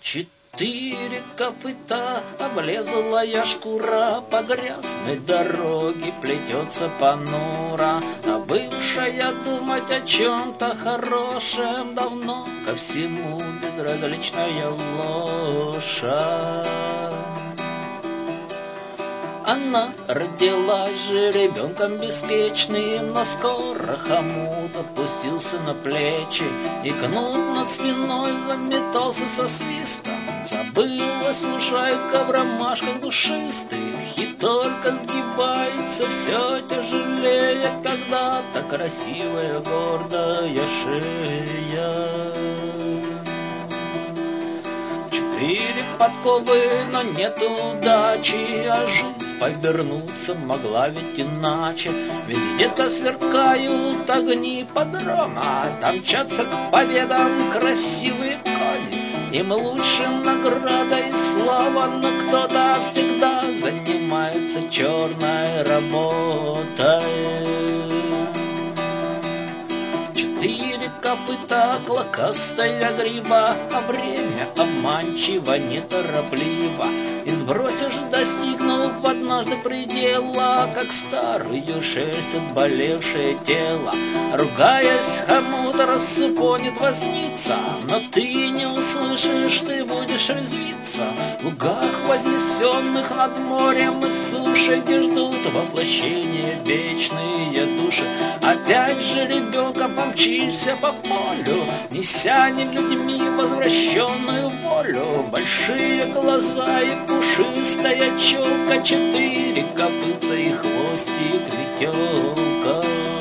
Четыре копыта, облезлая шкура, по грязной дороге плетется понуро, а бывшая думать о чем-то хорошем давно ко всему безразличная лошадь. Она родилась же ребенком беспечным, но скоро хомут опустился на плечи, и кнут над спиной заметался со свистом. Забылась лужайка в ромашках душистых, и только сгибается все тяжелее когда-то красивая гордая шея. Четыре подковы, но нет удачи, а жизнь повернуться могла ведь иначе. Ведь где-то сверкают огни подрома, там мчатся к победам красивые кони. Им лучше награда и слава, но кто-то всегда занимается черной работой. Четыре копыта, клокастая гриба, а время обманчиво, неторопливо. И сбросишь, достигнув однажды предела, как старую шерсть отболевшее тело. Ругаясь, хомут рассыпонит возница, но ты не услышишь, ты будешь резвиться в лугах, вознесенных над морем и сушей, где ждут воплощения вечные души. Опять же ребенка помчишься по полю, неся не людьми возвращенную волю. Большие глаза и пушистая челка, четыре копытца и хвостик ветелка.